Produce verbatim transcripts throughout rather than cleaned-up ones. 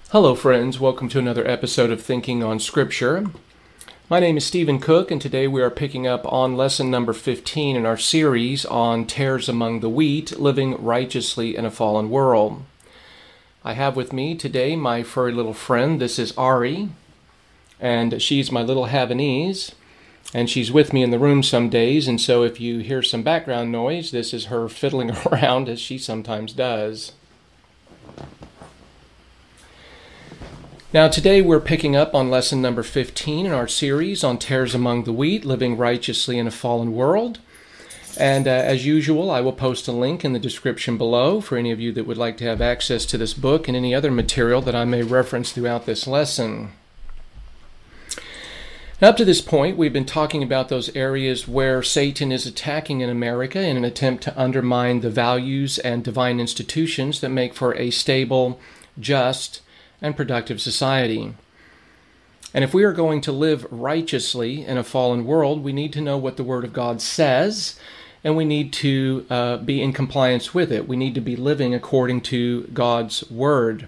Hello friends, welcome to another episode of Thinking on Scripture. My name is Stephen Cook, and today we are picking up on lesson number fifteen in our series on tares among the wheat, living righteously in a fallen world. I have with me today my furry little friend. This is Ari, and she's my little Havanese, and she's with me in the room some days, and so if you hear some background noise, this is her fiddling around as she sometimes does. Now today we're picking up on lesson number fifteen in our series on tares among the wheat, living righteously in a fallen world. And uh, as usual, I will post a link in the description below for any of you that would like to have access to this book and any other material that I may reference throughout this lesson. Now, up to this point, we've been talking about those areas where Satan is attacking in America in an attempt to undermine the values and divine institutions that make for a stable, just, and productive society. And if we are going to live righteously in a fallen world, we need to know what the Word of God says, and we need to uh, be in compliance with it. We need to be living according to God's Word.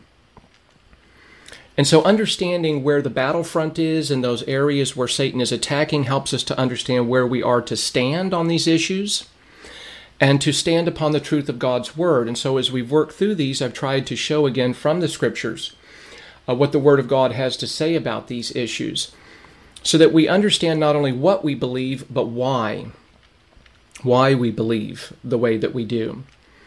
And so understanding where the battlefront is and those areas where Satan is attacking helps us to understand where we are to stand on these issues and to stand upon the truth of God's Word. And so as we've worked through these, I've tried to show again from the Scriptures Uh, what the Word of God has to say about these issues, so that we understand not only what we believe, but why. Why we believe the way that we do.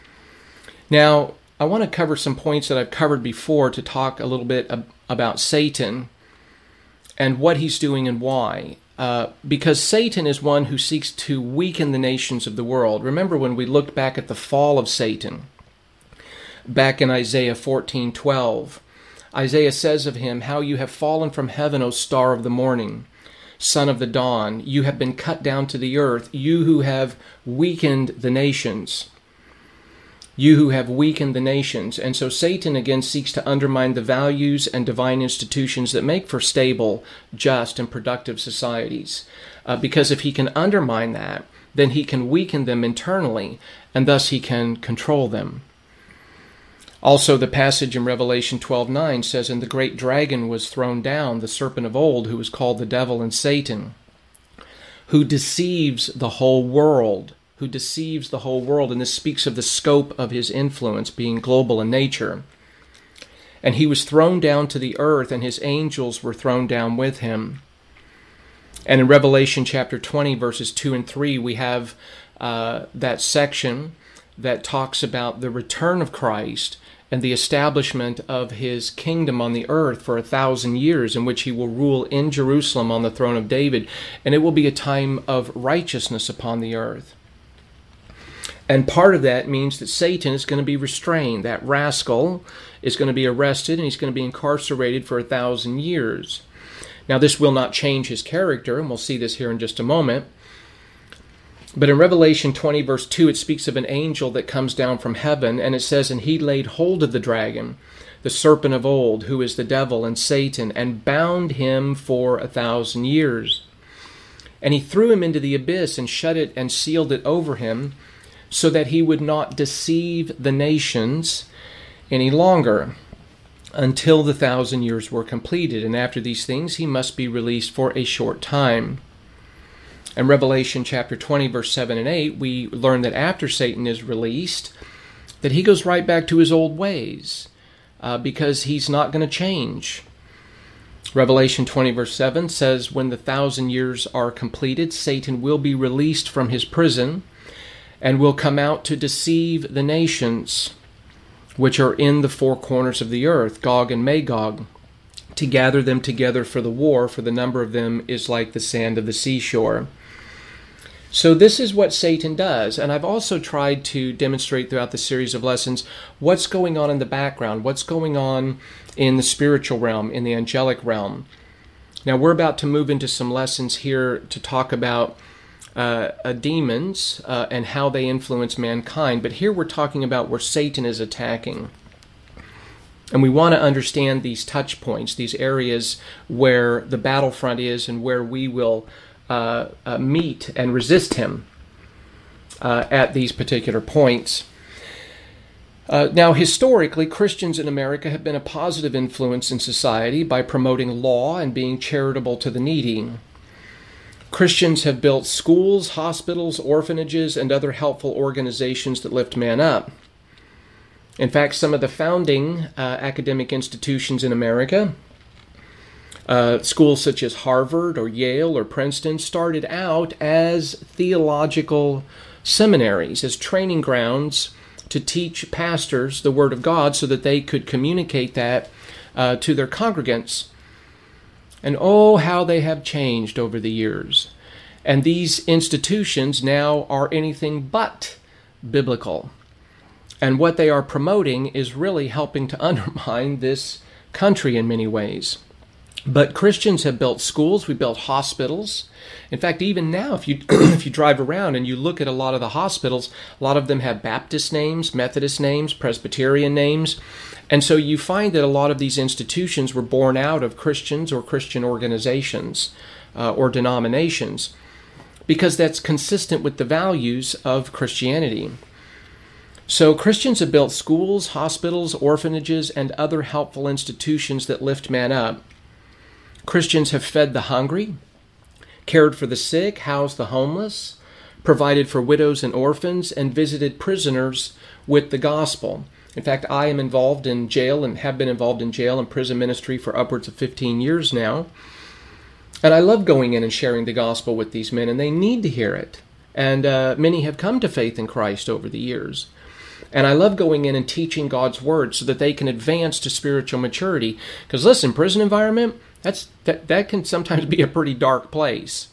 Now, I want to cover some points that I've covered before to talk a little bit ab- about Satan and what he's doing and why. Uh, because Satan is one who seeks to weaken the nations of the world. Remember when we looked back at the fall of Satan, back in Isaiah fourteen twelve, Isaiah says of him, "How you have fallen from heaven, O star of the morning, son of the dawn. You have been cut down to the earth, you who have weakened the nations." You who have weakened the nations. And so Satan again seeks to undermine the values and divine institutions that make for stable, just, and productive societies. Uh, because if he can undermine that, then he can weaken them internally, and thus he can control them. Also, the passage in Revelation twelve nine says, "And the great dragon was thrown down, the serpent of old, who was called the devil and Satan, who deceives the whole world." Who deceives the whole world. And this speaks of the scope of his influence being global in nature. "And he was thrown down to the earth, and his angels were thrown down with him." And in Revelation chapter twenty, verses two and three, we have uh, that section that talks about the return of Christ and the establishment of his kingdom on the earth for a thousand years, in which he will rule in Jerusalem on the throne of David, and it will be a time of righteousness upon the earth. And part of that means that Satan is going to be restrained. That rascal is going to be arrested, and he's going to be incarcerated for a thousand years. Now, this will not change his character, and we'll see this here in just a moment. But in Revelation twenty, verse two, it speaks of an angel that comes down from heaven, and it says, "And he laid hold of the dragon, the serpent of old, who is the devil and Satan, and bound him for a thousand years. And he threw him into the abyss, and shut it and sealed it over him, so that he would not deceive the nations any longer, until the thousand years were completed. And after these things he must be released for a short time." In Revelation chapter twenty, verse seven and eight, we learn that after Satan is released, that he goes right back to his old ways, uh, because he's not going to change. Revelation twenty, verse seven says, "When the thousand years are completed, Satan will be released from his prison, and will come out to deceive the nations, which are in the four corners of the earth, Gog and Magog, to gather them together for the war, for the number of them is like the sand of the seashore." So this is what Satan does, and I've also tried to demonstrate throughout the series of lessons what's going on in the background, what's going on in the spiritual realm, in the angelic realm. Now we're about to move into some lessons here to talk about uh, uh, demons uh, and how they influence mankind, but here we're talking about where Satan is attacking. And we want to understand these touch points, these areas where the battlefront is and where we will uh, uh, meet and resist him uh, at these particular points. Uh, now, historically, Christians in America have been a positive influence in society by promoting law and being charitable to the needy. Christians have built schools, hospitals, orphanages, and other helpful organizations that lift man up. In fact, some of the founding uh, academic institutions in America, uh, schools such as Harvard or Yale or Princeton, started out as theological seminaries, as training grounds to teach pastors the Word of God so that they could communicate that uh, to their congregants. And oh, how they have changed over the years. And these institutions now are anything but biblical. And what they are promoting is really helping to undermine this country in many ways. But Christians have built schools, we built hospitals. In fact, even now, if you if you drive around and you look at a lot of the hospitals, a lot of them have Baptist names, Methodist names, Presbyterian names. And so you find that a lot of these institutions were born out of Christians or Christian organizations uh, or denominations, because that's consistent with the values of Christianity. So Christians have built schools, hospitals, orphanages, and other helpful institutions that lift man up. Christians have fed the hungry, cared for the sick, housed the homeless, provided for widows and orphans, and visited prisoners with the gospel. In fact, I am involved in jail and have been involved in jail and prison ministry for upwards of fifteen years now. And I love going in and sharing the gospel with these men, and they need to hear it. And uh, many have come to faith in Christ over the years. And I love going in and teaching God's word so that they can advance to spiritual maturity. Because listen, prison environment, that's that, that can sometimes be a pretty dark place.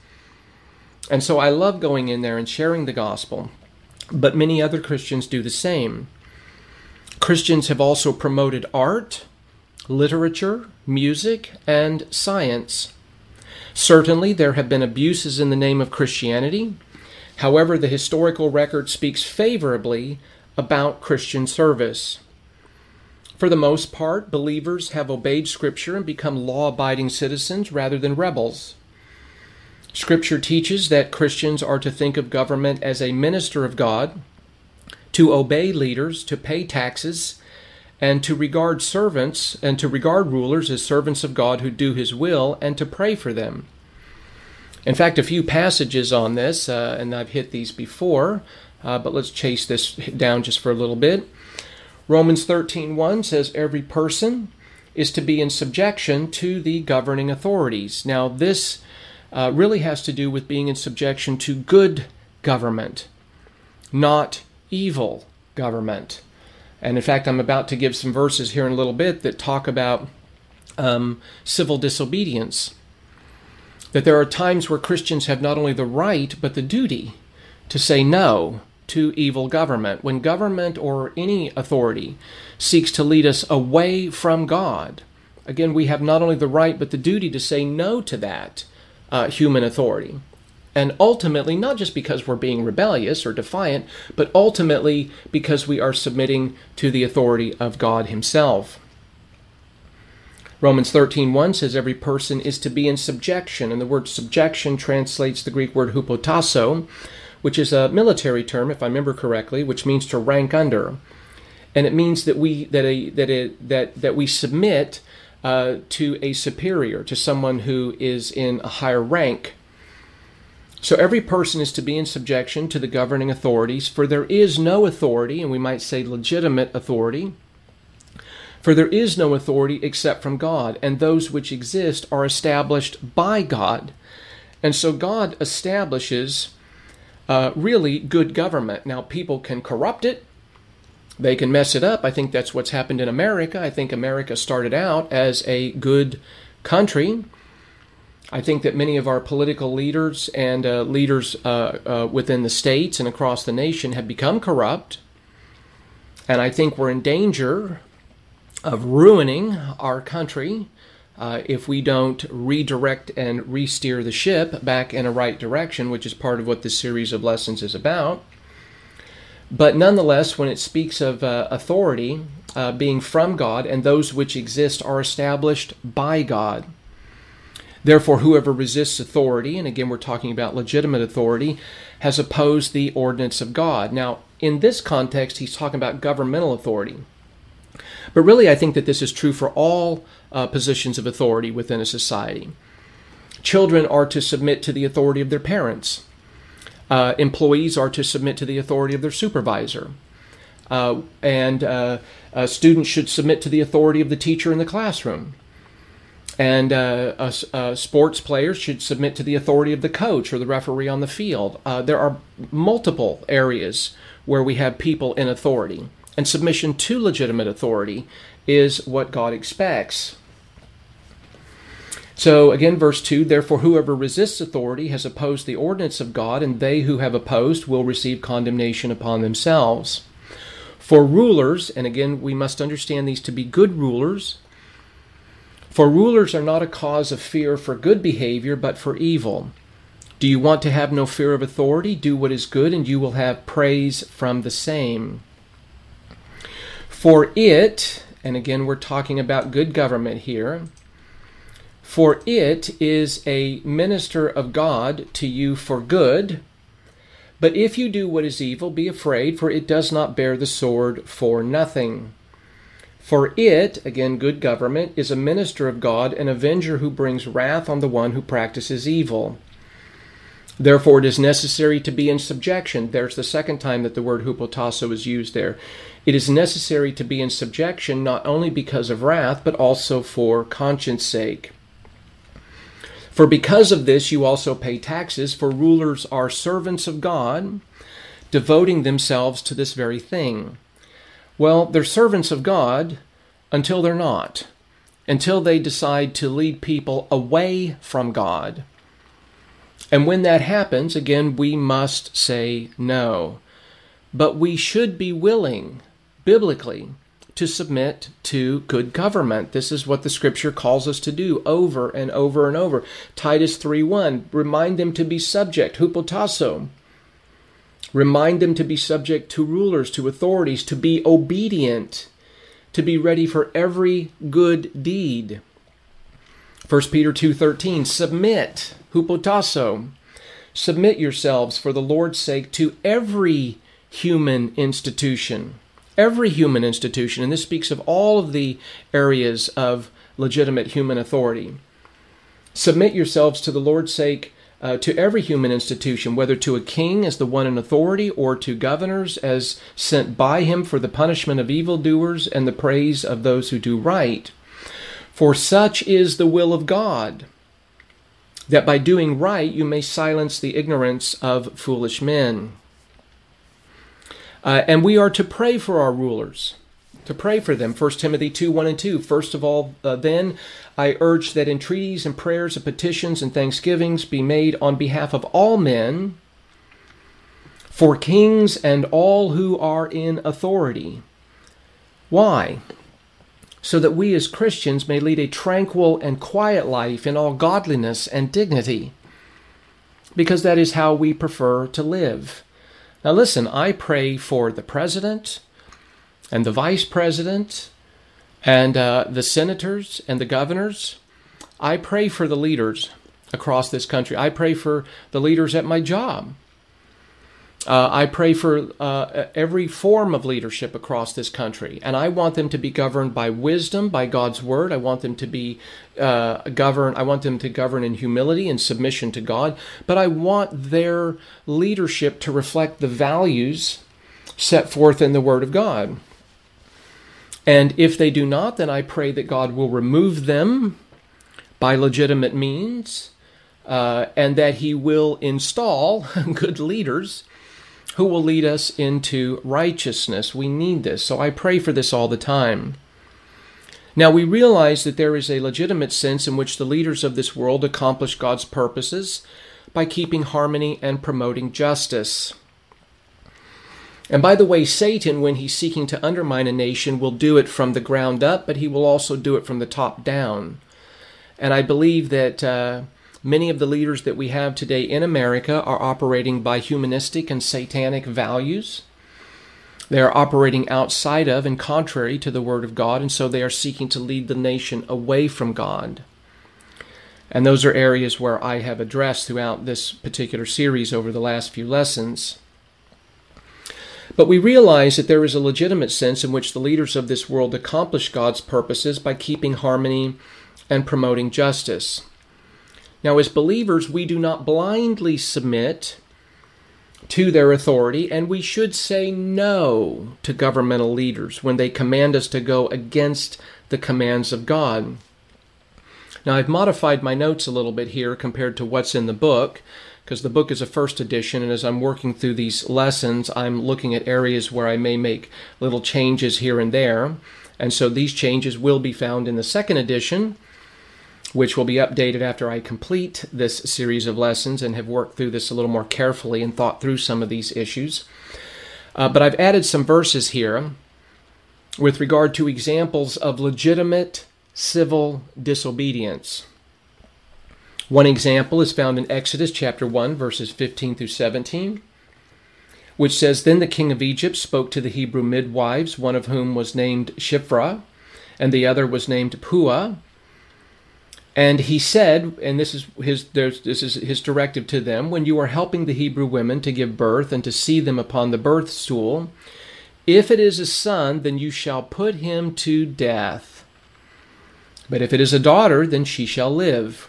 And so I love going in there and sharing the gospel. But many other Christians do the same. Christians have also promoted art, literature, music, and science. Certainly, there have been abuses in the name of Christianity. However, the historical record speaks favorably about Christian service. For the most part, believers have obeyed Scripture and become law-abiding citizens rather than rebels. Scripture teaches that Christians are to think of government as a minister of God, to obey leaders, to pay taxes, and to regard servants and to regard rulers as servants of God who do His will, and to pray for them. In fact, a few passages on this, uh, and I've hit these before, uh, but let's chase this down just for a little bit. Romans thirteen one says, every person is to be in subjection to the governing authorities. Now, this uh, really has to do with being in subjection to good government, not evil government. And in fact, I'm about to give some verses here in a little bit that talk about um, civil disobedience. That there are times where Christians have not only the right, but the duty to say no to evil government. When government or any authority seeks to lead us away from God, again, we have not only the right, but the duty to say no to that uh, human authority. And ultimately, not just because we're being rebellious or defiant, but ultimately because we are submitting to the authority of God Himself. Romans thirteen one says every person is to be in subjection, and the word subjection translates the Greek word hupotasso, which is a military term, if I remember correctly, which means to rank under. And it means that we that a that it that that we submit uh, to a superior, to someone who is in a higher rank. So every person is to be in subjection to the governing authorities, for there is no authority, and we might say legitimate authority, for there is no authority except from God, and those which exist are established by God. And so God establishes uh, really good government. Now, people can corrupt it. They can mess it up. I think that's what's happened in America. I think America started out as a good country. I think that many of our political leaders and uh, leaders uh, uh, within the states and across the nation have become corrupt. And I think we're in danger of ruining our country uh, if we don't redirect and re-steer the ship back in a right direction, which is part of what this series of lessons is about. But nonetheless, when it speaks of uh, authority uh, being from God, and those which exist are established by God. Therefore, whoever resists authority, and again we're talking about legitimate authority, has opposed the ordinance of God. Now, in this context, he's talking about governmental authority. But really, I think that this is true for all uh, positions of authority within a society. Children are to submit to the authority of their parents. Uh, employees are to submit to the authority of their supervisor. Uh, and uh, uh, students should submit to the authority of the teacher in the classroom. And uh, uh, uh, sports players should submit to the authority of the coach or the referee on the field. Uh, there are multiple areas where we have people in authority. And submission to legitimate authority is what God expects. So again, verse two, therefore whoever resists authority has opposed the ordinance of God, and they who have opposed will receive condemnation upon themselves. For rulers, and again, we must understand these to be good rulers, for rulers are not a cause of fear for good behavior, but for evil. Do you want to have no fear of authority? Do what is good, and you will have praise from the same. For it, and again, we're talking about good government here, for it is a minister of God to you for good. But if you do what is evil, be afraid, for it does not bear the sword for nothing. For it, again, good government, is a minister of God, an avenger who brings wrath on the one who practices evil. Therefore, it is necessary to be in subjection. There's the second time that the word hupotasso is used there. It is necessary to be in subjection not only because of wrath, but also for conscience sake. For because of this you also pay taxes, for rulers are servants of God, devoting themselves to this very thing. Well, they're servants of God until they're not, until they decide to lead people away from God. And when that happens, again, we must say no. But we should be willing, biblically, to submit to good government. This is what the Scripture calls us to do over and over and over. Titus three one, remind them to be subject, hupotasso. Remind them to be subject to rulers, to authorities, to be obedient, to be ready for every good deed. First Peter two thirteen, submit, hupotasso. Submit yourselves for the Lord's sake to every human institution. Every human institution, and this speaks of all of the areas of legitimate human authority. Submit yourselves to the Lord's sake uh, to every human institution, whether to a king as the one in authority, or to governors as sent by him for the punishment of evildoers and the praise of those who do right. For such is the will of God, that by doing right you may silence the ignorance of foolish men. Uh, and we are to pray for our rulers, to pray for them. First Timothy two one and two. First of all, uh, then, I urge that entreaties and prayers and petitions and thanksgivings be made on behalf of all men, for kings and all who are in authority. Why? So that we as Christians may lead a tranquil and quiet life in all godliness and dignity, because that is how we prefer to live. Now listen, I pray for the president and the vice president and uh, the senators and the governors. I pray for the leaders across this country. I pray for the leaders at my job. Uh, I pray for uh, every form of leadership across this country, and I want them to be governed by wisdom, by God's word. I want them to be uh, governed. I want them to govern in humility and submission to God. But I want their leadership to reflect the values set forth in the Word of God. And if they do not, then I pray that God will remove them by legitimate means, uh, and that He will install good leaders who will lead us into righteousness. We need this, so I pray for this all the time. Now, we realize that there is a legitimate sense in which the leaders of this world accomplish God's purposes by keeping harmony and promoting justice. And by the way, Satan, when he's seeking to undermine a nation, will do it from the ground up, but he will also do it from the top down. And I believe that uh, many of the leaders that we have today in America are operating by humanistic and satanic values. They are operating outside of and contrary to the Word of God, and so they are seeking to lead the nation away from God. And those are areas where I have addressed throughout this particular series over the last few lessons. But we realize that there is a legitimate sense in which the leaders of this world accomplish God's purposes by keeping harmony and promoting justice. Now, as believers, we do not blindly submit to their authority, and we should say no to governmental leaders when they command us to go against the commands of God. Now, I've modified my notes a little bit here compared to what's in the book, because the book is a first edition, and as I'm working through these lessons, I'm looking at areas where I may make little changes here and there. And so these changes will be found in the second edition, which will be updated after I complete this series of lessons and have worked through this a little more carefully and thought through some of these issues. Uh, but I've added some verses here with regard to examples of legitimate civil disobedience. One example is found in Exodus chapter one, verses fifteen through seventeen, which says, "Then the king of Egypt spoke to the Hebrew midwives, one of whom was named Shiphrah, and the other was named Puah. And he said," and this is his this is his directive to them, "when you are helping the Hebrew women to give birth and to see them upon the birth stool, if it is a son, then you shall put him to death. But if it is a daughter, then she shall live."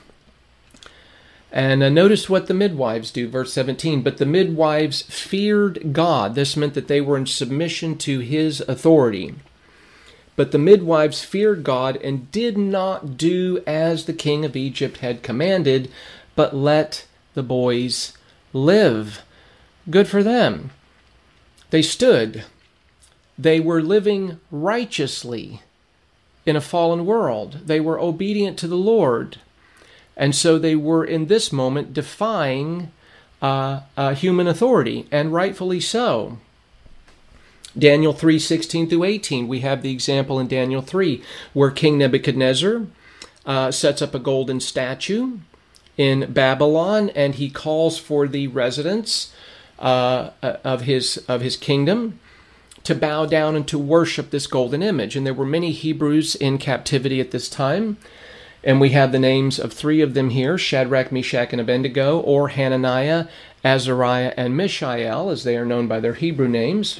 And uh, notice what the midwives do, verse seventeen. "But the midwives feared God." This meant that they were in submission to his authority. "But the midwives feared God and did not do as the king of Egypt had commanded, but let the boys live." Good for them. They stood. They were living righteously in a fallen world. They were obedient to the Lord. And so they were in this moment defying uh, uh, human authority, and rightfully so. Daniel three, sixteen through eighteen, we have the example in Daniel three, where King Nebuchadnezzar uh, sets up a golden statue in Babylon, and he calls for the residents uh, of his of his kingdom to bow down and to worship this golden image. And there were many Hebrews in captivity at this time, and we have the names of three of them here, Shadrach, Meshach, and Abednego, or Hananiah, Azariah, and Mishael, as they are known by their Hebrew names.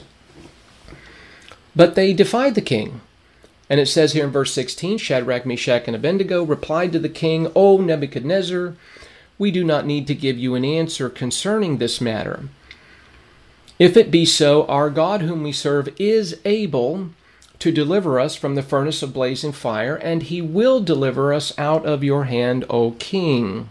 But they defied the king. And it says here in verse sixteen, "Shadrach, Meshach, and Abednego replied to the king, 'O Nebuchadnezzar, we do not need to give you an answer concerning this matter. If it be so, our God whom we serve is able to deliver us from the furnace of blazing fire, and he will deliver us out of your hand, O king.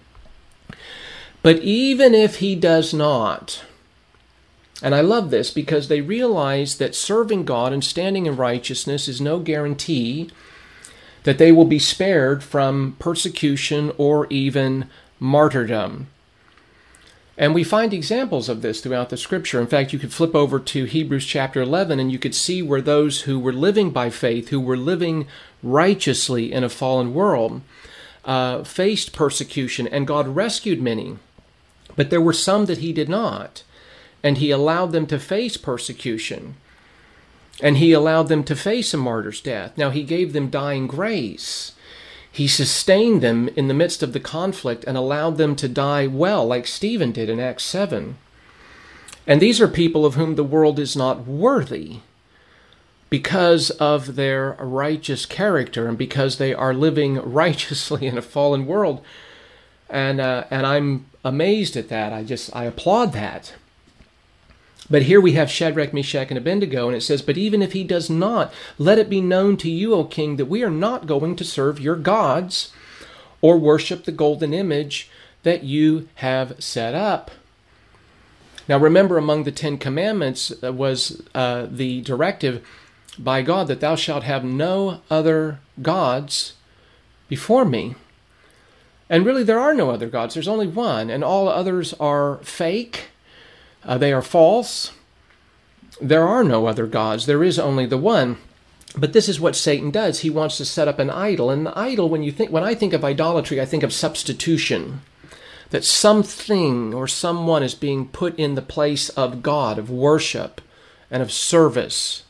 But even if he does not,'" and I love this because they realize that serving God and standing in righteousness is no guarantee that they will be spared from persecution or even martyrdom. And we find examples of this throughout the Scripture. In fact, you could flip over to Hebrews chapter eleven, and you could see where those who were living by faith, who were living righteously in a fallen world, uh, faced persecution, and God rescued many. But there were some that he did not. And he allowed them to face persecution. And he allowed them to face a martyr's death. Now, he gave them dying grace. He sustained them in the midst of the conflict and allowed them to die well, like Stephen did in Acts seven. And these are people of whom the world is not worthy because of their righteous character and because they are living righteously in a fallen world. And uh, and I'm amazed at that. I just, I applaud that. But here we have Shadrach, Meshach, and Abednego, and it says, "But even if he does not, let it be known to you, O king, that we are not going to serve your gods or worship the golden image that you have set up." Now remember, among the Ten Commandments was uh, the directive by God that thou shalt have no other gods before me. And really there are no other gods. There's only one, and all others are fake. Uh, they are false. There are no other gods. There is only the one. But this is what Satan does. He wants to set up an idol. And the idol, when you think, when I think of idolatry, I think of substitution. That something or someone is being put in the place of God, of worship, and of service.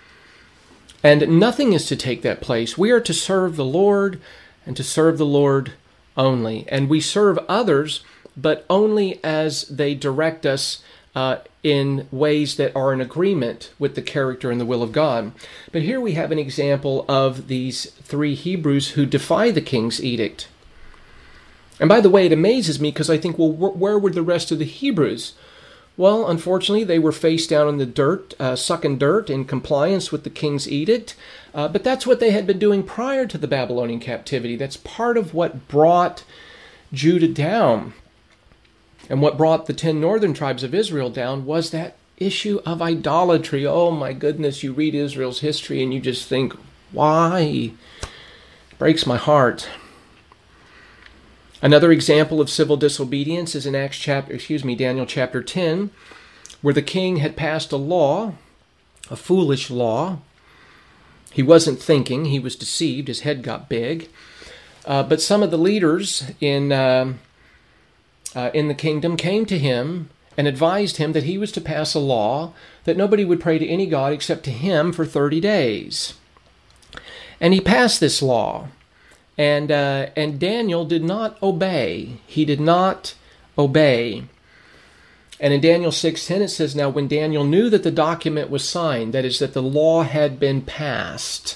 And nothing is to take that place. We are to serve the Lord and to serve the Lord only. And we serve others, but only as they direct us uh, in ways that are in agreement with the character and the will of God. But here we have an example of these three Hebrews who defy the king's edict. And by the way, it amazes me because I think, well, wh- where were the rest of the Hebrews? Well, unfortunately, they were face down in the dirt, uh, sucking dirt in compliance with the king's edict. Uh, but that's what they had been doing prior to the Babylonian captivity. That's part of what brought Judah down. And what brought the ten northern tribes of Israel down was that issue of idolatry. Oh my goodness, you read Israel's history and you just think, why? It breaks my heart. Another example of civil disobedience is in Acts chapter, excuse me, Daniel chapter ten, where the king had passed a law, a foolish law. He wasn't thinking, he was deceived, his head got big. Uh, but some of the leaders in uh, uh, in the kingdom came to him and advised him that he was to pass a law that nobody would pray to any god except to him for thirty days. And he passed this law. And uh, and Daniel did not obey. He did not obey. And in Daniel six ten it says, now when Daniel knew that the document was signed, that is, that the law had been passed,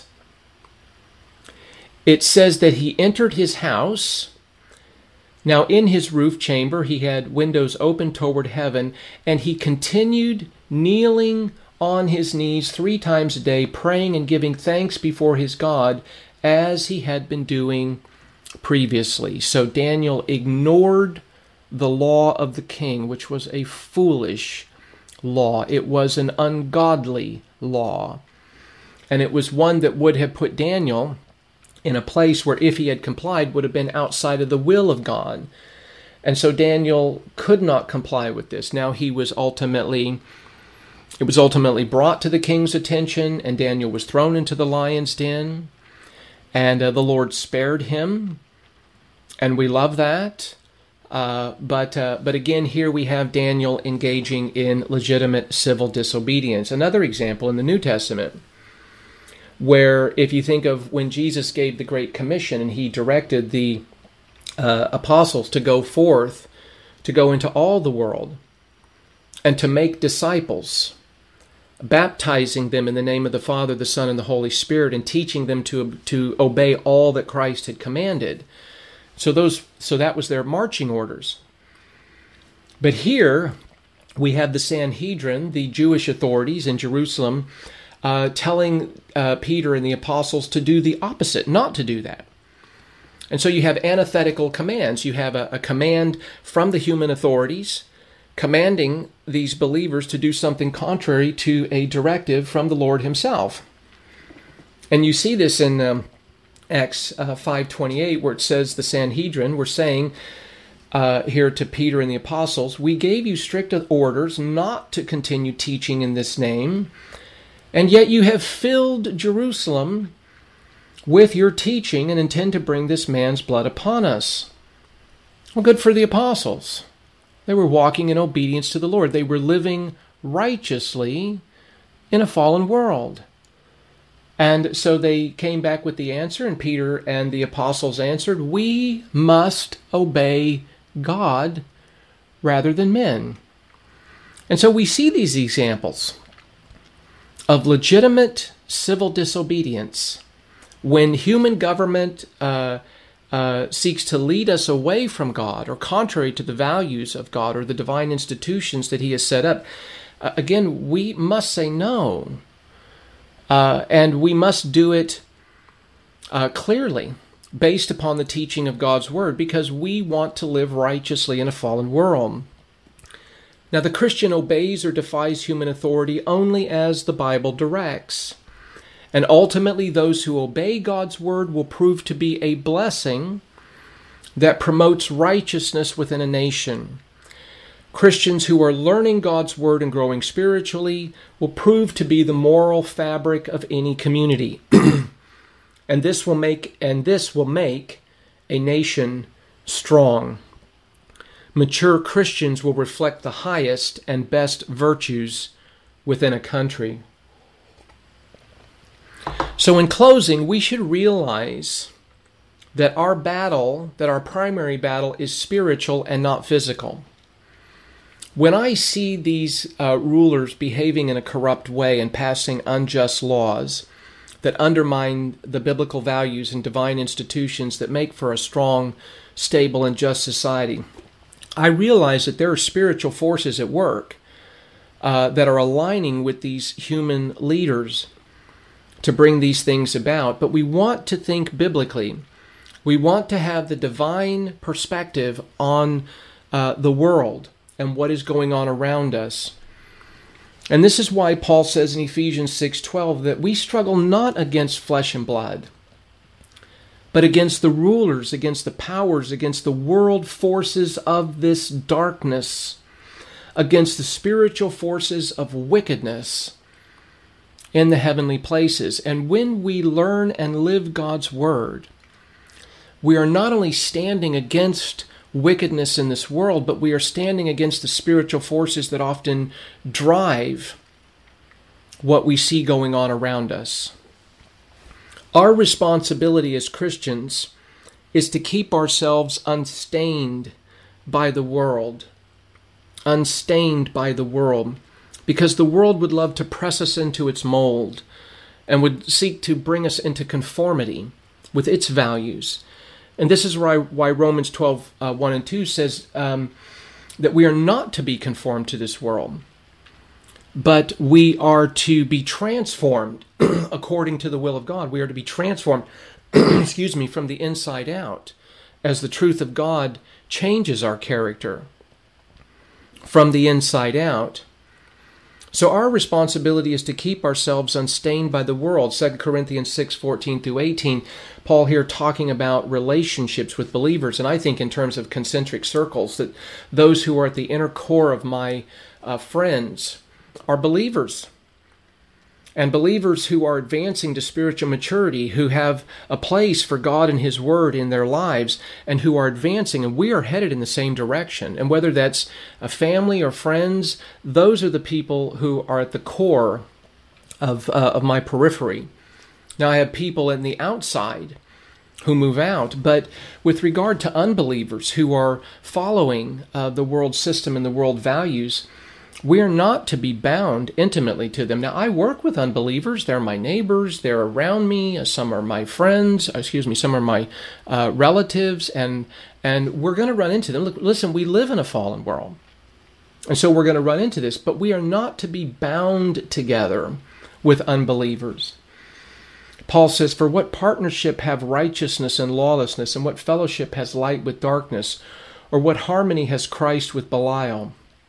it says that he entered his house. Now in his roof chamber he had windows open toward heaven, and he continued kneeling on his knees three times a day, praying and giving thanks before his God, as he had been doing previously. So Daniel ignored the law of the king, which was a foolish law. It was an ungodly law. And it was one that would have put Daniel in a place where, if he had complied, would have been outside of the will of God. And so Daniel could not comply with this. Now he was ultimately, it was ultimately brought to the king's attention, and Daniel was thrown into the lion's den. And uh, the Lord spared him, and we love that. Uh, but uh, but again, here we have Daniel engaging in legitimate civil disobedience. Another example in the New Testament, where if you think of when Jesus gave the Great Commission and he directed the uh, apostles to go forth, to go into all the world, and to make disciples, baptizing them in the name of the Father, the Son, and the Holy Spirit, and teaching them to to obey all that Christ had commanded. So those, so that was their marching orders. But here we have the Sanhedrin, the Jewish authorities in Jerusalem, uh, telling uh, Peter and the apostles to do the opposite, not to do that. And so you have antithetical commands. You have a, a command from the human authorities commanding these believers to do something contrary to a directive from the Lord himself. And you see this in um, Acts uh, five twenty-eight, where it says the Sanhedrin were saying uh, here to Peter and the apostles, we gave you strict orders not to continue teaching in this name, and yet you have filled Jerusalem with your teaching and intend to bring this man's blood upon us. Well, good for the apostles. They were walking in obedience to the Lord. They were living righteously in a fallen world. And so they came back with the answer, and Peter and the apostles answered, we must obey God rather than men. And so we see these examples of legitimate civil disobedience when human government uh, uh, seeks to lead us away from God or contrary to the values of God or the divine institutions that he has set up. Uh, again, we must say no. Uh, and we must do it uh, clearly, based upon the teaching of God's Word, because we want to live righteously in a fallen world. Now, the Christian obeys or defies human authority only as the Bible directs. And ultimately, those who obey God's Word will prove to be a blessing that promotes righteousness within a nation. Christians who are learning God's Word and growing spiritually will prove to be the moral fabric of any community. and this will make and this will make a nation strong. Mature Christians will reflect the highest and best virtues within a country. So in closing, we should realize that our battle, that our primary battle is spiritual and not physical. When I see these uh, rulers behaving in a corrupt way and passing unjust laws that undermine the biblical values and divine institutions that make for a strong, stable, and just society, I realize that there are spiritual forces at work uh, that are aligning with these human leaders to bring these things about. But we want to think biblically. We want to have the divine perspective on uh, the world and what is going on around us. And this is why Paul says in Ephesians six twelve that we struggle not against flesh and blood, but against the rulers, against the powers, against the world forces of this darkness, against the spiritual forces of wickedness in the heavenly places. And when we learn and live God's word, we are not only standing against wickedness in this world, but we are standing against the spiritual forces that often drive what we see going on around us. Our responsibility as Christians is to keep ourselves unstained by the world, unstained by the world, because the world would love to press us into its mold and would seek to bring us into conformity with its values. And this is why, why Romans twelve, uh, one and two says um, that we are not to be conformed to this world, but we are to be transformed according to the will of God. We are to be transformed, excuse me, from the inside out as the truth of God changes our character from the inside out. So our responsibility is to keep ourselves unstained by the world. Second Corinthians six fourteen through eighteen, Paul here talking about relationships with believers, and I think in terms of concentric circles, that those who are at the inner core of my uh, friends are believers. And believers who are advancing to spiritual maturity, who have a place for God and His Word in their lives, and who are advancing, and we are headed in the same direction. And whether that's a family or friends, those are the people who are at the core of, uh, of my periphery. Now, I have people in the outside who move out, but with regard to unbelievers who are following uh, the world system and the world values, we are not to be bound intimately to them. Now, I work with unbelievers. They're my neighbors. They're around me. Some are my friends. Excuse me. Some are my uh, relatives. And and we're going to run into them. Look, listen, we live in a fallen world. And so we're going to run into this. But we are not to be bound together with unbelievers. Paul says, "For what partnership have righteousness and lawlessness? And what fellowship has light with darkness? Or what harmony has Christ with Belial?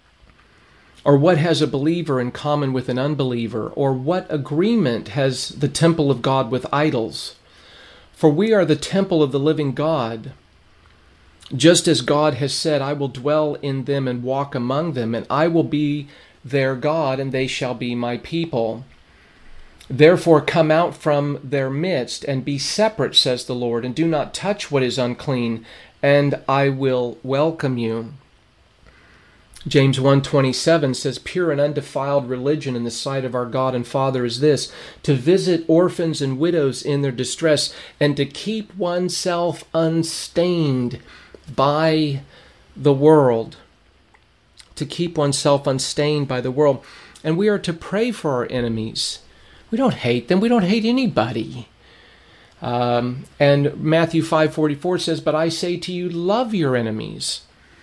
Or what has a believer in common with an unbeliever? Or what agreement has the temple of God with idols? For we are the temple of the living God. Just as God has said, I will dwell in them and walk among them, and I will be their God, and they shall be my people. Therefore come out from their midst, and be separate, says the Lord, and do not touch what is unclean, and I will welcome you." James one twenty-seven says, "Pure and undefiled religion in the sight of our God and Father is this, to visit orphans and widows in their distress, and to keep oneself unstained by the world." To keep oneself unstained by the world. And we are to pray for our enemies. We don't hate them. We don't hate anybody. Um, and Matthew five forty-four says, "But I say to you, love your enemies.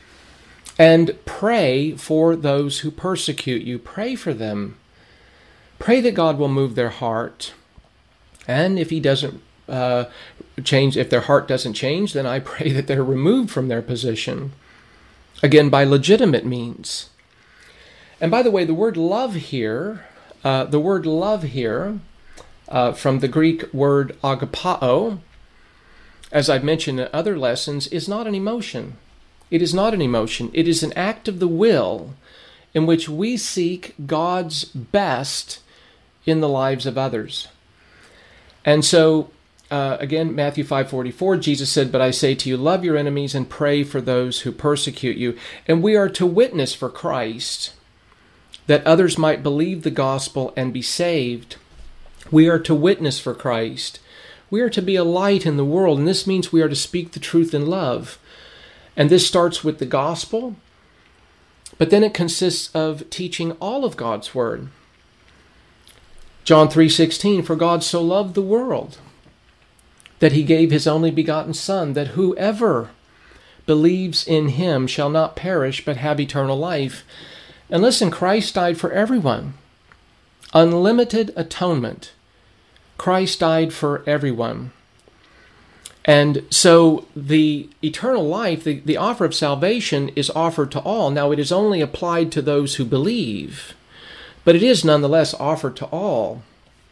And pray for those who persecute you." Pray for them. Pray that God will move their heart. And if He doesn't uh, change, if their heart doesn't change, then I pray that they're removed from their position. Again, by legitimate means. And by the way, the word love here, uh, the word love here, uh, from the Greek word agapao, as I've mentioned in other lessons, is not an emotion. It is not an emotion. It is an act of the will in which we seek God's best in the lives of others. And so, uh, again, Matthew five forty-four, Jesus said, "But I say to you, love your enemies and pray for those who persecute you." And we are to witness for Christ that others might believe the gospel and be saved. We are to witness for Christ. We are to be a light in the world, and this means we are to speak the truth in love. And this starts with the gospel. But then it consists of teaching all of God's Word. John three sixteen, for God so loved the world that he gave his only begotten Son, that whoever believes in him shall not perish but have eternal life. And listen, Christ died for everyone. Unlimited atonement. Christ died for everyone. And so the eternal life, the, the offer of salvation is offered to all. Now it is only applied to those who believe, but it is nonetheless offered to all.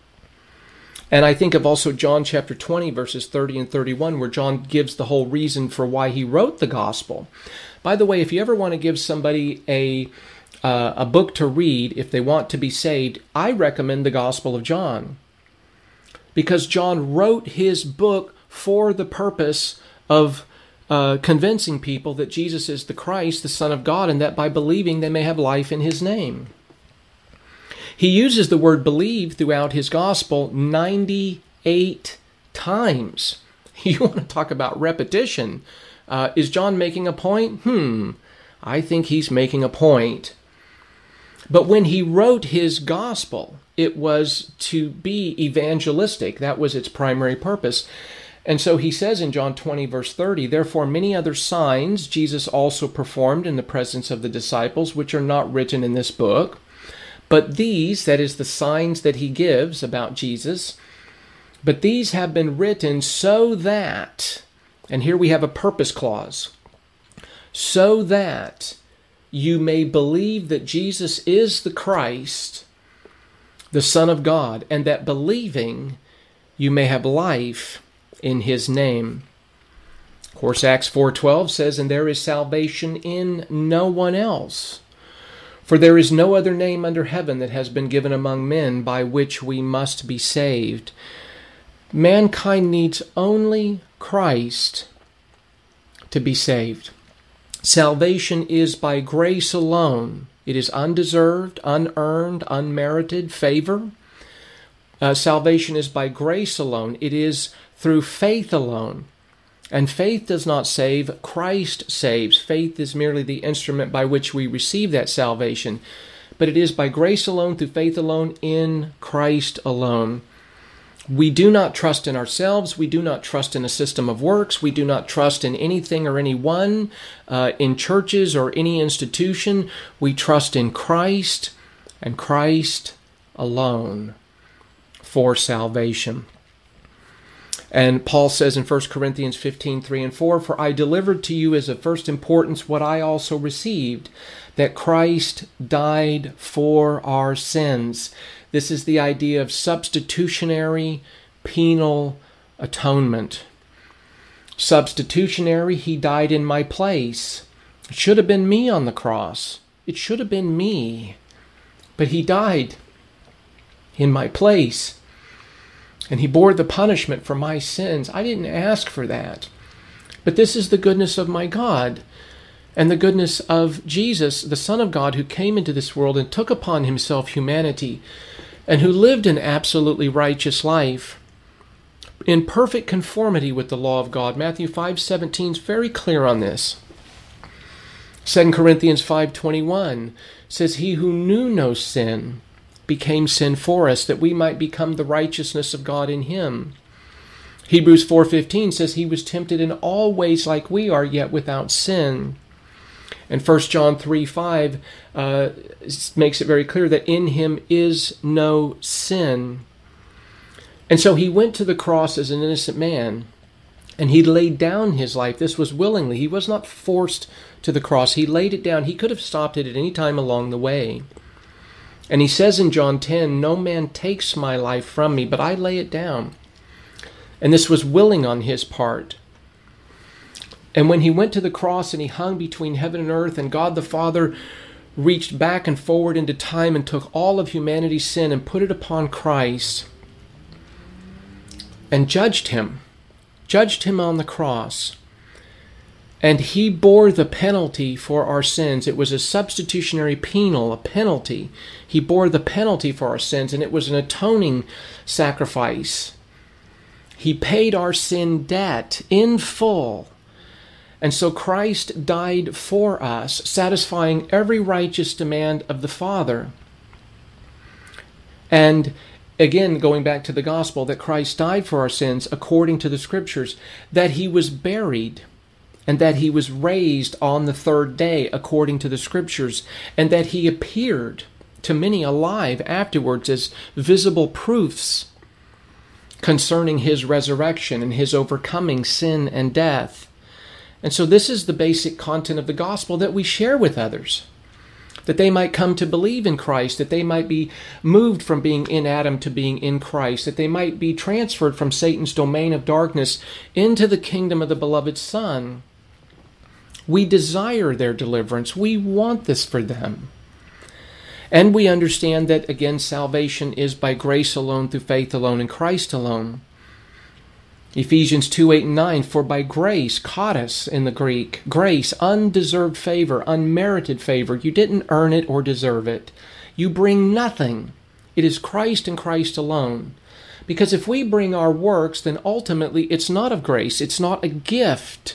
And I think of also John chapter twenty, verses thirty and thirty-one, where John gives the whole reason for why he wrote the gospel. By the way, if you ever want to give somebody a uh, a book to read, if they want to be saved, I recommend the Gospel of John. Because John wrote his book for the purpose of uh, convincing people that Jesus is the Christ, the Son of God, and that by believing they may have life in his name. He uses the word believe throughout his gospel ninety-eight times. You want to talk about repetition. Uh, is John making a point? Hmm, I think he's making a point. But when he wrote his gospel, it was to be evangelistic. That was its primary purpose. And so he says in John twenty, verse thirty, therefore many other signs Jesus also performed in the presence of the disciples, which are not written in this book. But these, that is the signs that he gives about Jesus, but these have been written so that, and here we have a purpose clause, so that you may believe that Jesus is the Christ, the Son of God, and that believing you may have life in his name. Of course, Acts four twelve says, and there is salvation in no one else. For there is no other name under heaven that has been given among men by which we must be saved. Mankind needs only Christ to be saved. Salvation is by grace alone. It is undeserved, unearned, unmerited favor. Uh, salvation is by grace alone. It is through faith alone. And faith does not save, Christ saves. Faith is merely the instrument by which we receive that salvation. But it is by grace alone, through faith alone, in Christ alone. We do not trust in ourselves. We do not trust in a system of works. We do not trust in anything or anyone, uh, in churches or any institution. We trust in Christ and Christ alone for salvation. And Paul says in First Corinthians fifteen, three and four, for I delivered to you as of first importance what I also received, that Christ died for our sins. This is the idea of substitutionary penal atonement. Substitutionary, he died in my place. It should have been me on the cross. It should have been me. But he died in my place. And he bore the punishment for my sins. I didn't ask for that. But this is the goodness of my God and the goodness of Jesus, the Son of God, who came into this world and took upon himself humanity and who lived an absolutely righteous life in perfect conformity with the law of God. Matthew five seventeen is very clear on this. Second Corinthians five twenty-one says, he who knew no sin became sin for us, that we might become the righteousness of God in him. Hebrews four fifteen says he was tempted in all ways like we are, yet without sin. And First John three five uh, makes it very clear that in him is no sin. And so he went to the cross as an innocent man, and he laid down his life. This was willingly. He was not forced to the cross. He laid it down. He could have stopped it at any time along the way. And he says in John ten, no man takes my life from me, but I lay it down. And this was willing on his part. And when he went to the cross and he hung between heaven and earth, and God the Father reached back and forward into time and took all of humanity's sin and put it upon Christ and judged him, judged him on the cross. And he bore the penalty for our sins. It was a substitutionary penal, a penalty. He bore the penalty for our sins, and it was an atoning sacrifice. He paid our sin debt in full. And so Christ died for us, satisfying every righteous demand of the Father. And again, going back to the gospel, that Christ died for our sins according to the Scriptures, that he was buried, and that he was raised on the third day according to the Scriptures, and that he appeared to many alive afterwards as visible proofs concerning his resurrection and his overcoming sin and death. And so this is the basic content of the gospel that we share with others, that they might come to believe in Christ, that they might be moved from being in Adam to being in Christ, that they might be transferred from Satan's domain of darkness into the kingdom of the beloved Son. We desire their deliverance. We want this for them. And we understand that, again, salvation is by grace alone, through faith alone, in Christ alone. Ephesians two, eight, and nine, for by grace, charis in the Greek, grace, undeserved favor, unmerited favor. You didn't earn it or deserve it. You bring nothing. It is Christ and Christ alone. Because if we bring our works, then ultimately it's not of grace. It's not a gift.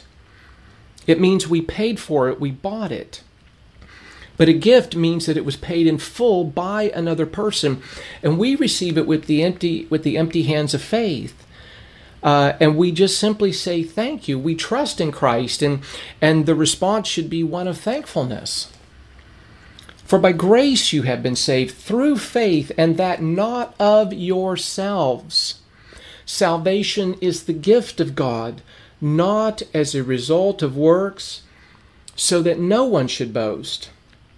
It means we paid for it, we bought it. But a gift means that it was paid in full by another person, and we receive it with the empty with the empty hands of faith. Uh, and we just simply say thank you. We trust in Christ, and, and the response should be one of thankfulness. For by grace you have been saved through faith, and that not of yourselves. Salvation is the gift of God, not as a result of works, so that no one should boast.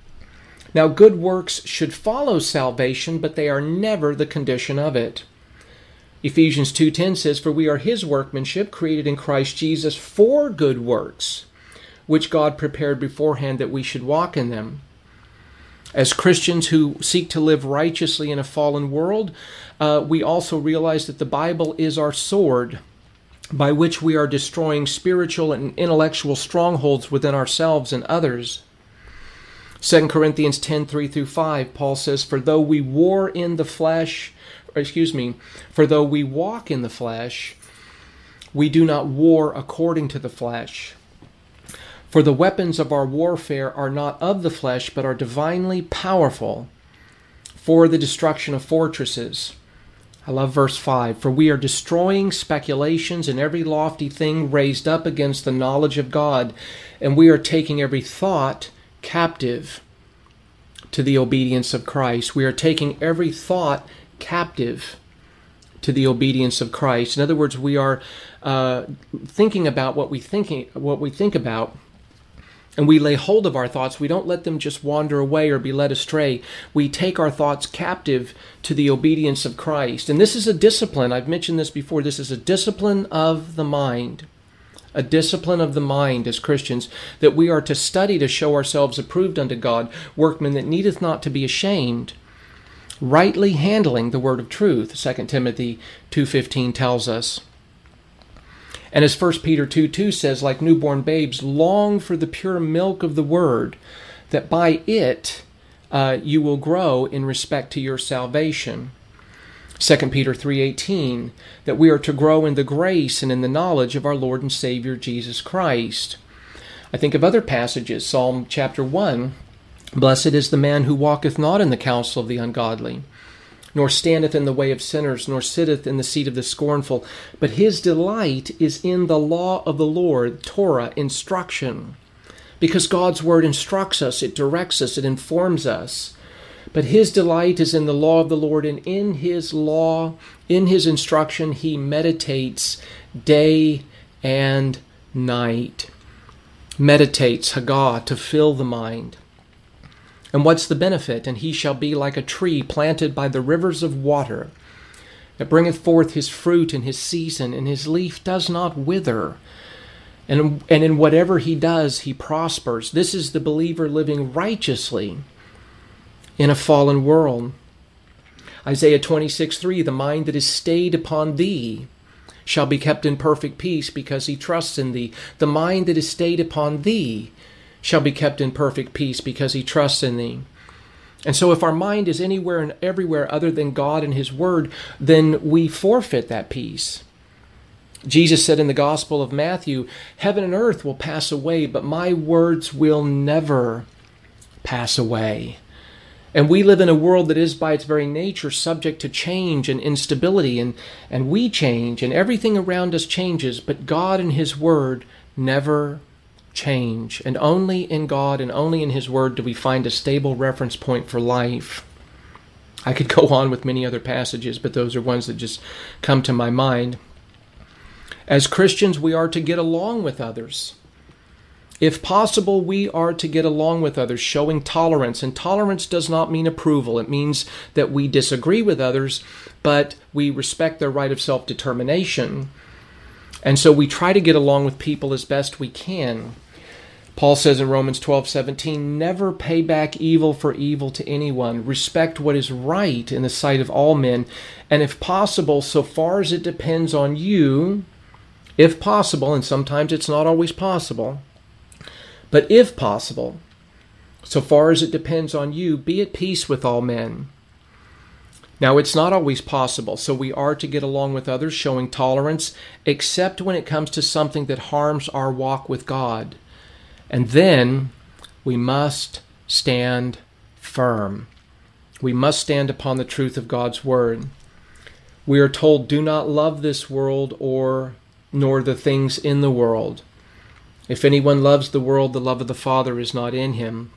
Now, good works should follow salvation, but they are never the condition of it. Ephesians two ten says, for we are his workmanship, created in Christ Jesus for good works, which God prepared beforehand that we should walk in them. As Christians who seek to live righteously in a fallen world, uh, we also realize that the Bible is our sword, by which we are destroying spiritual and intellectual strongholds within ourselves and others. Second Corinthians ten, three through five, Paul says, For though we war in the flesh, or excuse me, for though we walk in the flesh, we do not war according to the flesh. For the weapons of our warfare are not of the flesh, but are divinely powerful for the destruction of fortresses. I love verse five. For we are destroying speculations and every lofty thing raised up against the knowledge of God, and we are taking every thought captive to the obedience of Christ. We are taking every thought captive to the obedience of Christ. In other words, we are uh, thinking about what we thinking, what we think about, and we lay hold of our thoughts. We don't let them just wander away or be led astray. We take our thoughts captive to the obedience of Christ. And this is a discipline. I've mentioned this before. This is a discipline of the mind. A discipline of the mind as Christians, that we are to study to show ourselves approved unto God, workmen that needeth not to be ashamed, rightly handling the word of truth, Second Timothy two fifteen tells us. And as First Peter two two says, like newborn babes, long for the pure milk of the word, that by it uh, you will grow in respect to your salvation. Second Peter three eighteen, that we are to grow in the grace and in the knowledge of our Lord and Savior Jesus Christ. I think of other passages, Psalm chapter one, Blessed is the man who walketh not in the counsel of the ungodly, nor standeth in the way of sinners, nor sitteth in the seat of the scornful, but his delight is in the law of the Lord, Torah, instruction. Because God's word instructs us, it directs us, it informs us. But his delight is in the law of the Lord, and in his law, in his instruction, he meditates day and night. Meditates, Haggah, to fill the mind. And what's the benefit? And he shall be like a tree planted by the rivers of water, that bringeth forth his fruit in his season, and his leaf does not wither. And, and in whatever he does, he prospers. This is the believer living righteously in a fallen world. Isaiah twenty-six three, the mind that is stayed upon thee shall be kept in perfect peace because he trusts in thee. The mind that is stayed upon thee shall be kept in perfect peace because he trusts in thee. And so if our mind is anywhere and everywhere other than God and his word, then we forfeit that peace. Jesus said in the Gospel of Matthew, heaven and earth will pass away, but my words will never pass away. And we live in a world that is by its very nature subject to change and instability, and, and we change, and everything around us changes, but God and His Word never change. And only in God and only in His Word do we find a stable reference point for life. I could go on with many other passages, but those are ones that just come to my mind. As Christians, we are to get along with others. If possible, we are to get along with others, showing tolerance. And tolerance does not mean approval. It means that we disagree with others, but we respect their right of self-determination. And so we try to get along with people as best we can. Paul says in Romans twelve seventeen, never pay back evil for evil to anyone. Respect what is right in the sight of all men. And if possible, so far as it depends on you, if possible, and sometimes it's not always possible, but if possible, so far as it depends on you, be at peace with all men. Now, it's not always possible, so we are to get along with others, showing tolerance, except when it comes to something that harms our walk with God. And then we must stand firm. We must stand upon the truth of God's Word. We are told, do not love this world or nor the things in the world. If anyone loves the world, the love of the Father is not in him.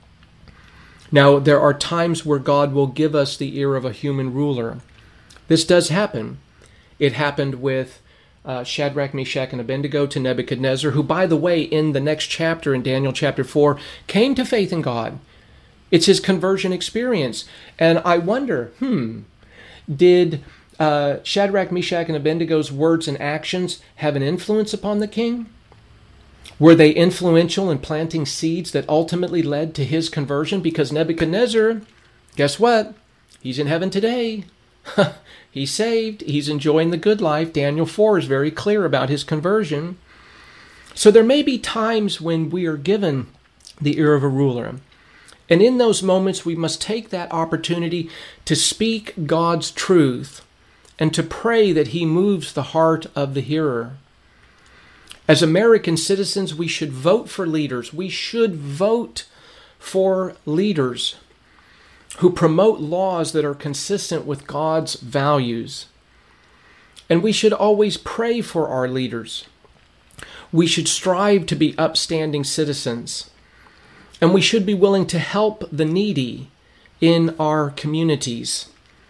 Now, there are times where God will give us the ear of a human ruler. This does happen. It happened with uh, Shadrach, Meshach, and Abednego to Nebuchadnezzar, who, by the way, in the next chapter, in Daniel chapter four, came to faith in God. It's his conversion experience. And I wonder, hmm, did uh, Shadrach, Meshach, and Abednego's words and actions have an influence upon the king? Were they influential in planting seeds that ultimately led to his conversion? Because Nebuchadnezzar, guess what? He's in heaven today. He's saved. He's enjoying the good life. Daniel four is very clear about his conversion. So there may be times when we are given the ear of a ruler. And in those moments, we must take that opportunity to speak God's truth and to pray that He moves the heart of the hearer. As American citizens, we should vote for leaders. We should vote for leaders who promote laws that are consistent with God's values. And we should always pray for our leaders. We should strive to be upstanding citizens. And we should be willing to help the needy in our communities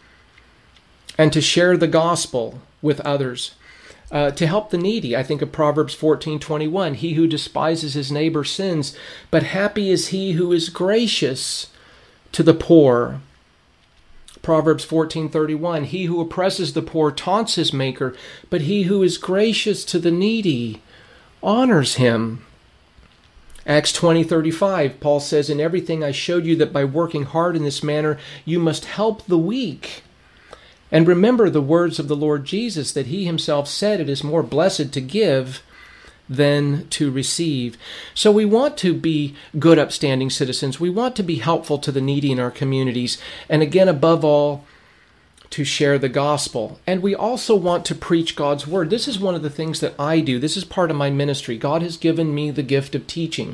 and to share the gospel with others. Uh, to help the needy, I think of Proverbs fourteen twenty-one. He who despises his neighbor sins, but happy is he who is gracious to the poor. Proverbs fourteen thirty-one. He who oppresses the poor taunts his maker, but he who is gracious to the needy honors him. Acts twenty thirty-five. Paul says, in everything I showed you that by working hard in this manner, you must help the weak. And remember the words of the Lord Jesus, that He Himself said it is more blessed to give than to receive. So we want to be good, upstanding citizens. We want to be helpful to the needy in our communities. And again, above all, to share the gospel. And we also want to preach God's Word. This is one of the things that I do. This is part of my ministry. God has given me the gift of teaching.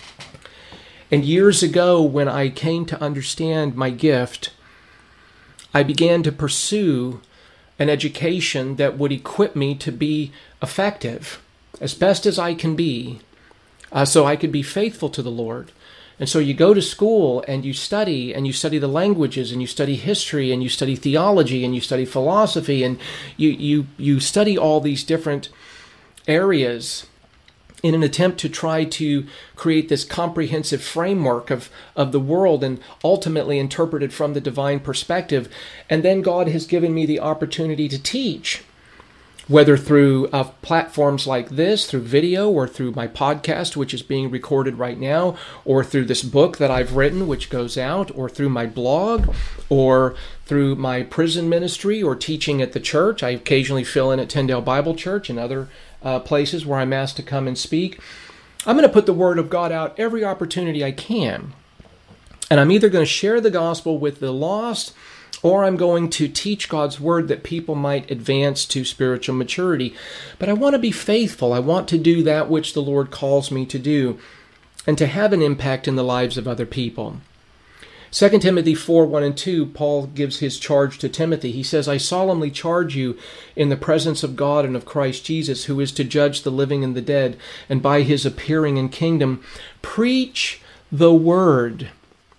And years ago, when I came to understand my gift, I began to pursue an education that would equip me to be effective as best as I can be, uh, so I could be faithful to the Lord. And so you go to school and you study, and you study the languages, and you study history, and you study theology, and you study philosophy, and you you you study all these different areas in an attempt to try to create this comprehensive framework of, of the world and ultimately interpret it from the divine perspective. And then God has given me the opportunity to teach, whether through uh, platforms like this, through video, or through my podcast, which is being recorded right now, or through this book that I've written, which goes out, or through my blog, or through my prison ministry, or teaching at the church. I occasionally fill in at Tyndale Bible Church and other Uh, places where I'm asked to come and speak. I'm going to put the Word of God out every opportunity I can. And I'm either going to share the gospel with the lost, or I'm going to teach God's word that people might advance to spiritual maturity. But I want to be faithful. I want to do that which the Lord calls me to do and to have an impact in the lives of other people. Second Timothy four, one and two, Paul gives his charge to Timothy. He says, I solemnly charge you in the presence of God and of Christ Jesus, who is to judge the living and the dead, and by his appearing in kingdom, preach the word.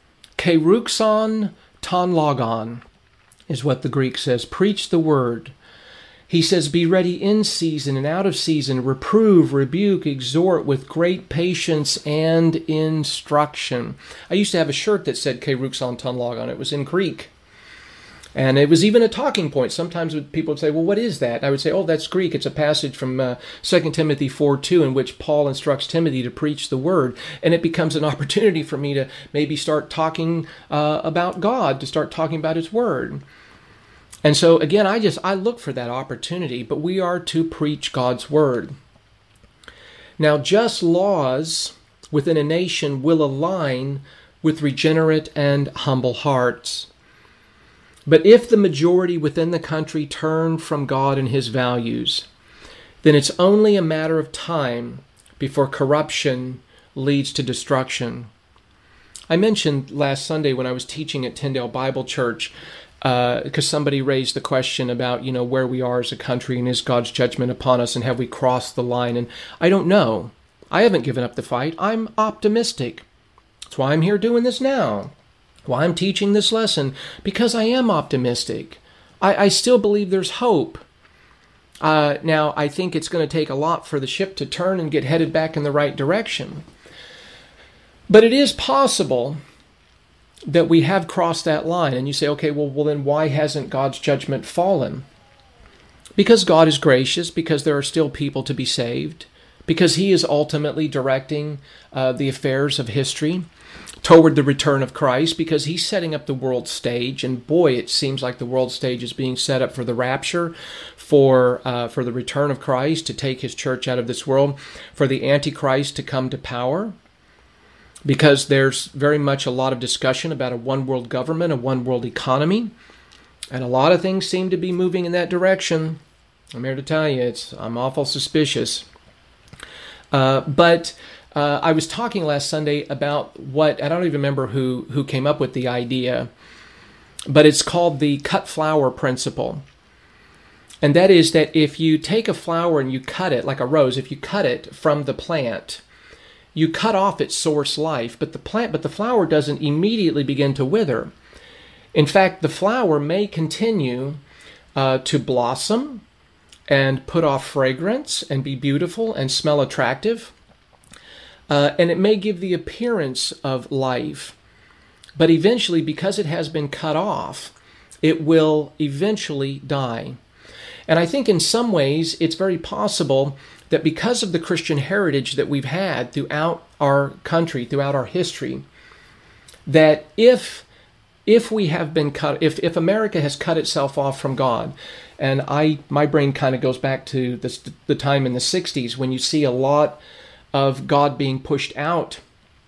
Keruxon ton logon is what the Greek says. Preach the word. He says, be ready in season and out of season, reprove, rebuke, exhort with great patience and instruction. I used to have a shirt that said Keruxon ton logon. It was in Greek. And it was even a talking point. Sometimes people would say, well, what is that? I would say, oh, that's Greek. It's a passage from uh, Second Timothy four two in which Paul instructs Timothy to preach the word. And it becomes an opportunity for me to maybe start talking uh, about God, to start talking about his word. And so, again, I just, I look for that opportunity, but we are to preach God's word. Now, just laws within a nation will align with regenerate and humble hearts. But if the majority within the country turn from God and his values, then it's only a matter of time before corruption leads to destruction. I mentioned last Sunday when I was teaching at Tyndale Bible Church, because uh, somebody raised the question about, you know, where we are as a country and is God's judgment upon us and have we crossed the line? And I don't know. I haven't given up the fight. I'm optimistic. That's why I'm here doing this now. Why I'm teaching this lesson, because I am optimistic. I, I still believe there's hope. Uh, now, I think it's going to take a lot for the ship to turn and get headed back in the right direction. But it is possible that we have crossed that line. And you say, okay, well, well, then why hasn't God's judgment fallen? Because God is gracious, because there are still people to be saved, because he is ultimately directing uh, the affairs of history toward the return of Christ, because he's setting up the world stage. And boy, it seems like the world stage is being set up for the rapture, for uh, for the return of Christ, to take his church out of this world, for the Antichrist to come to power. Because there's very much a lot of discussion about a one-world government, a one-world economy, and a lot of things seem to be moving in that direction. I'm here to tell you, it's I'm awful suspicious. Uh, but uh, I was talking last Sunday about what, I don't even remember who, who came up with the idea, but it's called the cut flower principle. And that is that if you take a flower and you cut it, like a rose, if you cut it from the plant, you cut off its source life, but the plant, but the flower doesn't immediately begin to wither. In fact, the flower may continue uh, to blossom and put off fragrance and be beautiful and smell attractive, uh, and it may give the appearance of life. But eventually, because it has been cut off, it will eventually die. And I think in some ways it's very possible that because of the Christian heritage that we've had throughout our country, throughout our history, that if if we have been cut, if, if America has cut itself off from God, and I my brain kind of goes back to this, the time in the sixties when you see a lot of God being pushed out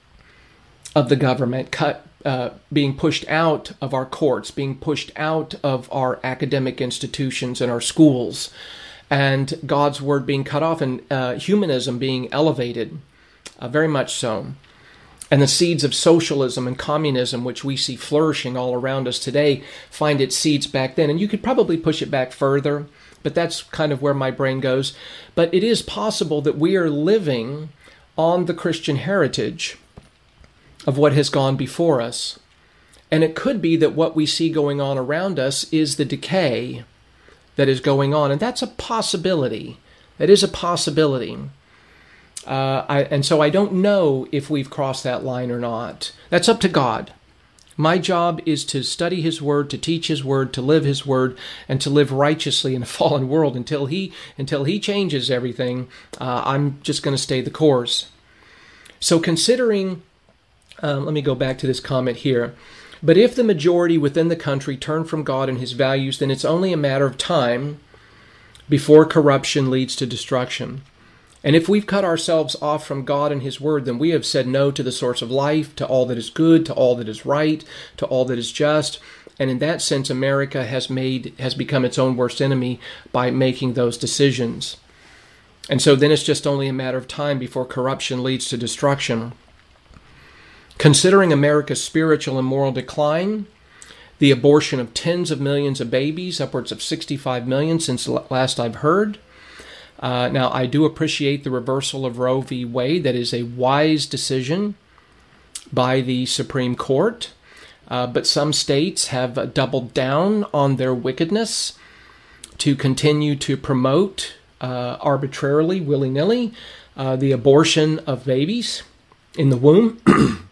of the government, cut uh, being pushed out of our courts, being pushed out of our academic institutions and our schools, and God's word being cut off, and uh, humanism being elevated, uh, very much so. And the seeds of socialism and communism, which we see flourishing all around us today, find its seeds back then. And you could probably push it back further, but that's kind of where my brain goes. But it is possible that we are living on the Christian heritage of what has gone before us. And it could be that what we see going on around us is the decay that is going on. And that's a possibility. That is a possibility. Uh, I, and so I don't know if we've crossed that line or not. That's up to God. My job is to study his word, to teach his word, to live his word, and to live righteously in a fallen world until he until he changes everything. Uh, I'm just going to stay the course. So considering, um, let me go back to this comment here. But if the majority within the country turn from God and his values, then it's only a matter of time before corruption leads to destruction. And if we've cut ourselves off from God and His Word, then we have said no to the source of life, to all that is good, to all that is right, to all that is just. And in that sense, America has made has become its own worst enemy by making those decisions. And so then it's just only a matter of time before corruption leads to destruction. Considering America's spiritual and moral decline, the abortion of tens of millions of babies, upwards of sixty-five million since last I've heard. Uh, now, I do appreciate the reversal of Roe v. Wade. That is a wise decision by the Supreme Court. Uh, but some states have doubled down on their wickedness to continue to promote uh, arbitrarily, willy-nilly, uh, the abortion of babies in the womb.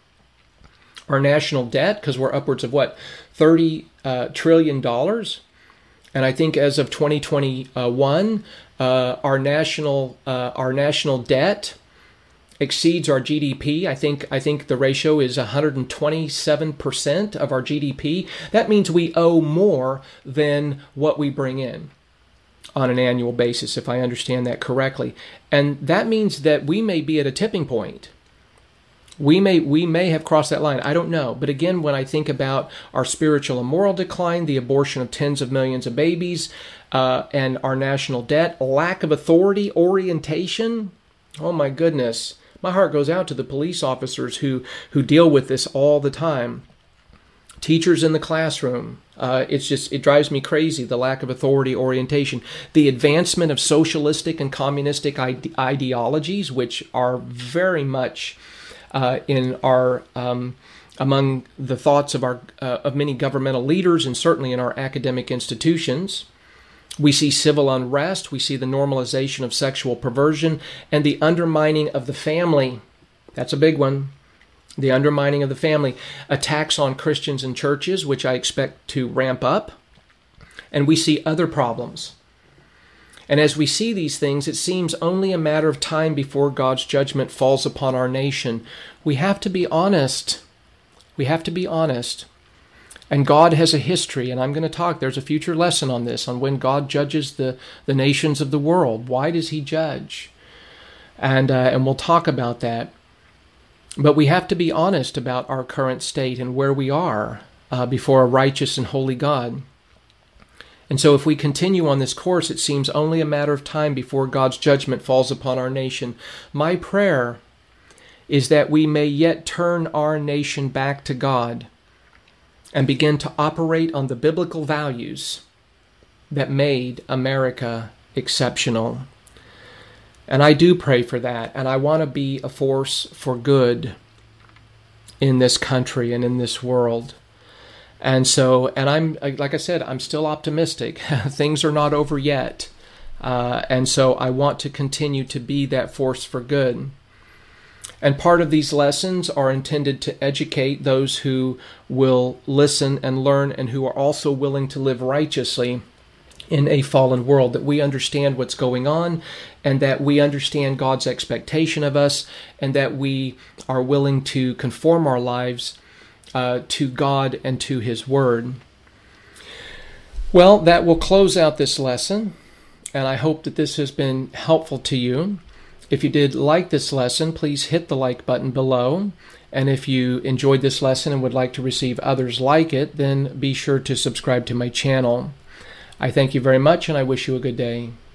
Our national debt, because we're upwards of, what, thirty uh, trillion dollars. And I think as of twenty twenty-one, uh, our national uh, our national debt exceeds our G D P. I think I think the ratio is one hundred twenty-seven percent of our G D P. That means we owe more than what we bring in on an annual basis, if I understand that correctly. And that means that we may be at a tipping point. We may we may have crossed that line. I don't know. But again, when I think about our spiritual and moral decline, the abortion of tens of millions of babies, uh, and our national debt, lack of authority, orientation, oh my goodness. My heart goes out to the police officers who, who deal with this all the time. Teachers in the classroom. Uh, it's just, it drives me crazy, the lack of authority, orientation. The advancement of socialistic and communistic ide- ideologies, which are very much Uh, in our um, among the thoughts of our uh, of many governmental leaders, and certainly in our academic institutions. We see civil unrest. We see the normalization of sexual perversion and the undermining of the family. That's a big one. The undermining of the family. Attacks on Christians and churches, which I expect to ramp up. And we see other problems. And as we see these things, it seems only a matter of time before God's judgment falls upon our nation. We have to be honest. We have to be honest. And God has a history, and I'm going to talk, there's a future lesson on this, on when God judges the, the nations of the world. Why does He judge? And, uh, and we'll talk about that. But we have to be honest about our current state and where we are uh, before a righteous and holy God. And so if we continue on this course, it seems only a matter of time before God's judgment falls upon our nation. My prayer is that we may yet turn our nation back to God and begin to operate on the biblical values that made America exceptional. And I do pray for that, and I want to be a force for good in this country and in this world. And so, and I'm, like I said, I'm still optimistic. Things are not over yet. Uh, and so I want to continue to be that force for good. And part of these lessons are intended to educate those who will listen and learn and who are also willing to live righteously in a fallen world, that we understand what's going on and that we understand God's expectation of us and that we are willing to conform our lives Uh, to God and to His Word. Well, that will close out this lesson, and I hope that this has been helpful to you. If you did like this lesson, please hit the like button below, and if you enjoyed this lesson and would like to receive others like it, then be sure to subscribe to my channel. I thank you very much, and I wish you a good day.